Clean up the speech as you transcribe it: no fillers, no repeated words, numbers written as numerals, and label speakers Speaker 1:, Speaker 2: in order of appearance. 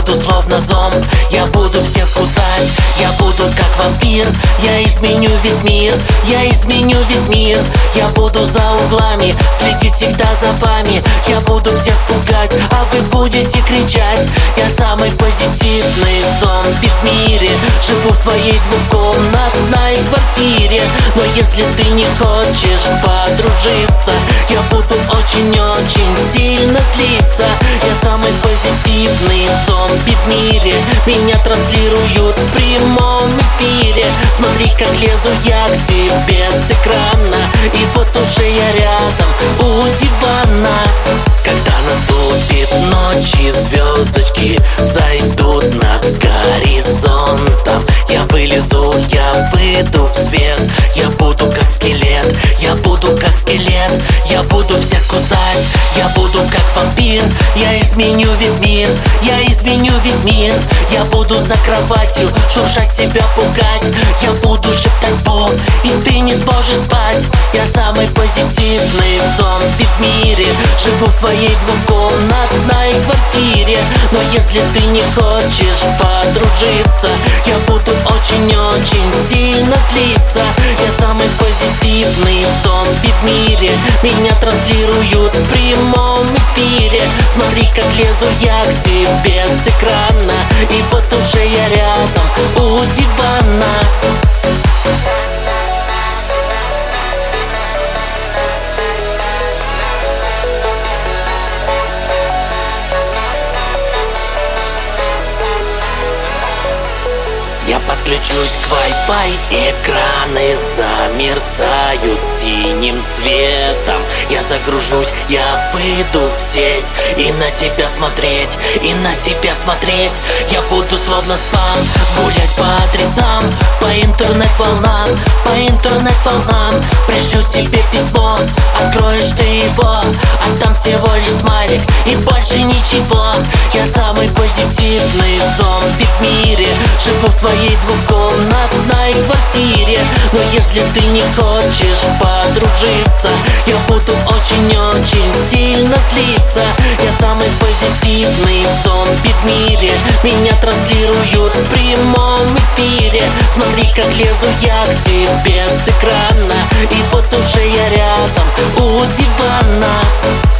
Speaker 1: буду словно зомб, я буду всех кусать. Я буду как вампир, я изменю весь мир, я изменю весь мир. Я буду за углами, следить всегда за вами. Я буду всех пугать, а вы будете кричать. Я самый позитивный зомби в мире. Живу в твоей двухкомнатной квартире. Но если ты не хочешь подружиться, я буду очень-очень сильно злиться. Я самый позитивный зомби в мире. Меня транслируют в прямом эфире. Смотри, как лезу я к тебе с экрана. И вот уже я рядом у дивана. Когда наступит ночь и звездочки зайдут над горизонтом, я вылезу, я выйду в свет. Я буду как скелет, я буду как скелет. Я буду всех кусать, я буду как вампир. Я изменю весь мир, я изменю весь мир. Я буду за кроватью шуршать, тебя пугать. Я буду шептать бум, и ты не сможешь спать. Я самый позитивный зомби в мире. Живу в твоей двухкомнатной квартире. Но если ты не хочешь подружиться, я буду очень-очень сильно злиться. Я самый позитивный зомби в мире. Меня транслируют в прямом эфире. Смотри, как лезу я к тебе с экрана. И вот уже я рядом у дивана. Я подключусь к Wi-Fi, экраны замерцают синим цветом. Я загружусь, я выйду в сеть и на тебя смотреть, и на тебя смотреть. Я буду словно спам гулять по адресам, по интернет-волнам, по интернет-волнам. Пришлю тебе письмо, откроешь ты его, а там всего лишь смайлик и больше ничего. Я самый позитивный зомби в мире. Живу в твоей двухкомнатной квартире. Но если ты не хочешь подружиться, я буду очень-очень сильно злиться. Я самый позитивный зомби в мире. Меня транслируют в прямом эфире. Смотри, как лезу я к тебе с экрана. И вот уже я рядом у дивана.